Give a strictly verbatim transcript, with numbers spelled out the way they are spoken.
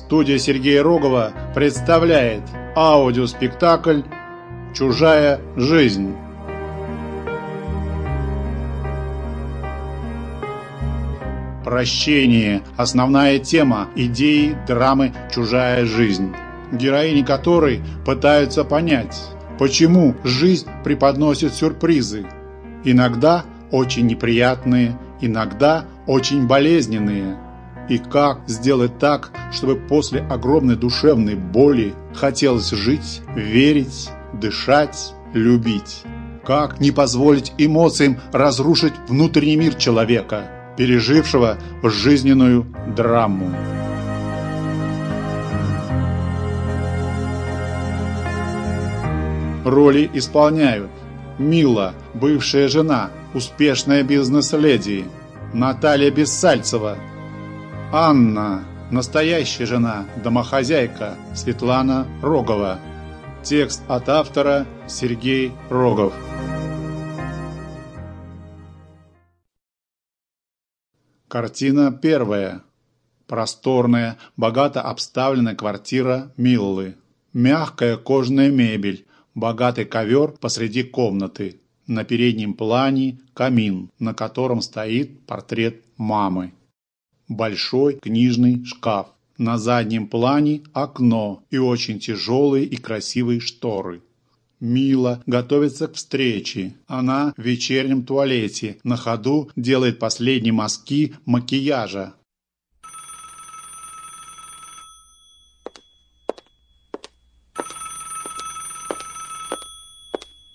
Студия Сергея Рогова представляет аудиоспектакль «Чужая жизнь». Прощение – основная тема идеи драмы «Чужая жизнь», героини которой пытаются понять, почему жизнь преподносит сюрпризы, иногда очень неприятные, иногда очень болезненные, и как сделать так, чтобы после огромной душевной боли хотелось жить, верить, дышать, любить. Как не позволить эмоциям разрушить внутренний мир человека, пережившего жизненную драму. Роли исполняют Мила, бывшая жена, успешная бизнес-леди, Наталья Бессальцева, Анна, настоящая жена, домохозяйка, Светлана Рогова. Текст от автора Сергей Рогов. Картина первая. Просторная, богато обставленная квартира Миллы. Мягкая кожаная мебель, богатый ковер посреди комнаты. На переднем плане камин, на котором стоит портрет мамы. Большой книжный шкаф. На заднем плане окно и очень тяжелые и красивые шторы. Мила готовится к встрече. Она в вечернем туалете, на ходу делает последние мазки макияжа.